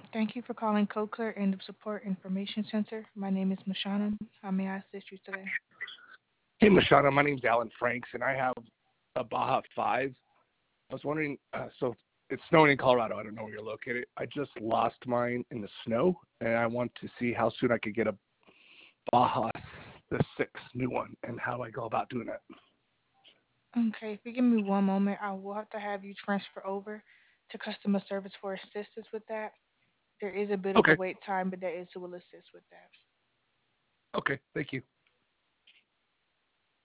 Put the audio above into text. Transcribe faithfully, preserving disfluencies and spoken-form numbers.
Thank you for calling CoClear End of Support Information Center. My name is Mashana. How may I assist you today? Hey, Mashana, my name's Alan Franks, and I have a Baja five. I was wondering, uh, so it's snowing in Colorado. I don't know where you're located. I just lost mine in the snow, and I want to see how soon I could get a Baja, the six new one, and how I go about doing that. Okay, if you give me one moment, I will have to have you transfer over to customer service for assistance with that. There is a bit of a Okay, wait time, but there is who will assist with that. okay, thank you.